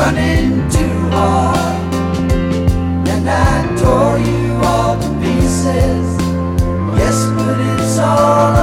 running too hard, and I tore you all to pieces. Yes, but it's all